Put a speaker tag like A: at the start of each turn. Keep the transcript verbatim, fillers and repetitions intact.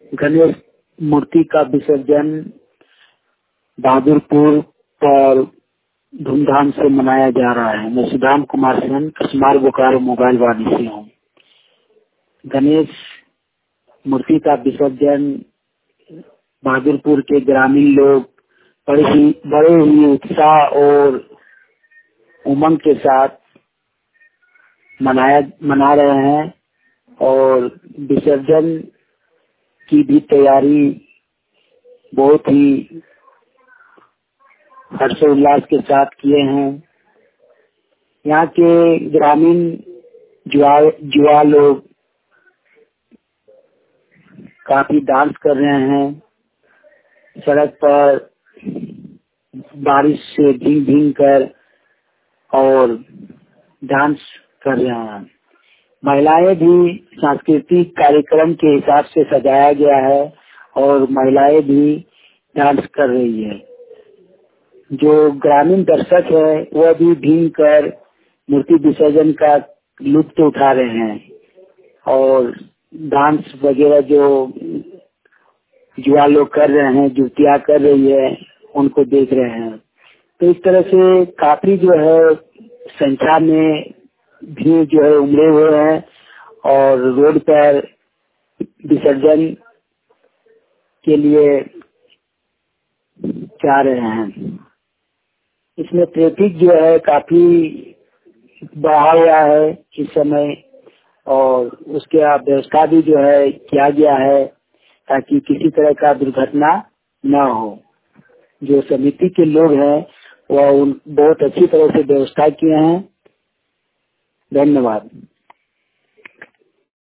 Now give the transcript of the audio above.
A: गणेश मूर्ति का विसर्जन बहादुरपुर पर धूमधाम से मनाया जा रहा है। मैं सुदाम कुमार सेन कसमार बोकारो मोबाइल वाली से हूँ। गणेश मूर्ति का विसर्जन बहादुरपुर के ग्रामीण लोग बड़े ही बड़े ही उत्साह और उमंग के साथ मनाया मना रहे हैं और विसर्जन की भी तैयारी बहुत ही हर्षोल्लास के साथ किए हैं। यहाँ के ग्रामीण जुआ जुआ लोग काफी डांस कर रहे हैं। सड़क पर बारिश से भीग भीग कर और डांस कर रहे हैं। महिलाएं भी सांस्कृतिक कार्यक्रम के हिसाब से सजाया गया है और महिलाएं भी डांस कर रही है। जो ग्रामीण दर्शक है वह भी भीग कर मूर्ति विसर्जन का लुत्फ उठा रहे हैं और डांस वगैरह जो जुआ लोग कर रहे हैं, जुतिया कर रही है, उनको देख रहे हैं। तो इस तरह से काफी जो है संख्या में भी जो है उमड़े हुए हैं और रोड पर विसर्जन के लिए जा रहे हैं। इसमें ट्रैफिक जो है काफी बढ़ा हुआ है इस समय और उसके व्यवस्था भी जो है किया गया है ताकि किसी तरह का दुर्घटना न हो। जो समिति के लोग हैं वह बहुत अच्छी तरह से व्यवस्था किए हैं। धन्यवाद।